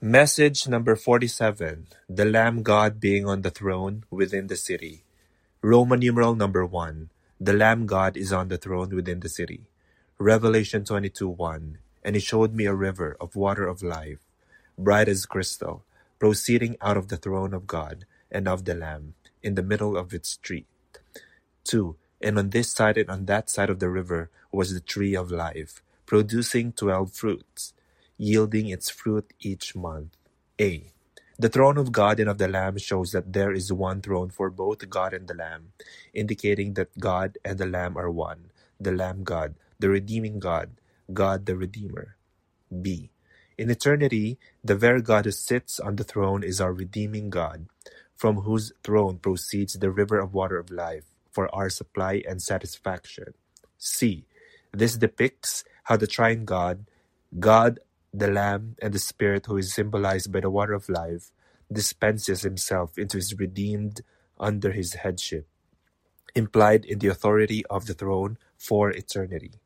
Message number 47. The Lamb God being on the throne within the city. Roman numeral number 1. The Lamb God is on the throne within the city. Revelation 22:1. And he showed me a river of water of life, bright as crystal, proceeding out of the throne of God and of the Lamb, in the middle of its street. 2. And on this side and on that side of the river was the tree of life, producing 12 fruits, yielding its fruit each month. A. The throne of God and of the Lamb shows that there is one throne for both God and the Lamb, indicating that God and the Lamb are one, the Lamb God, the redeeming God, God the Redeemer. B. In eternity, the very God who sits on the throne is our redeeming God, from whose throne proceeds the river of water of life for our supply and satisfaction. C. This depicts how the Triune God, God, the Lamb, and the Spirit, who is symbolized by the water of life, dispenses himself into his redeemed under his headship, implied in the authority of the throne for eternity.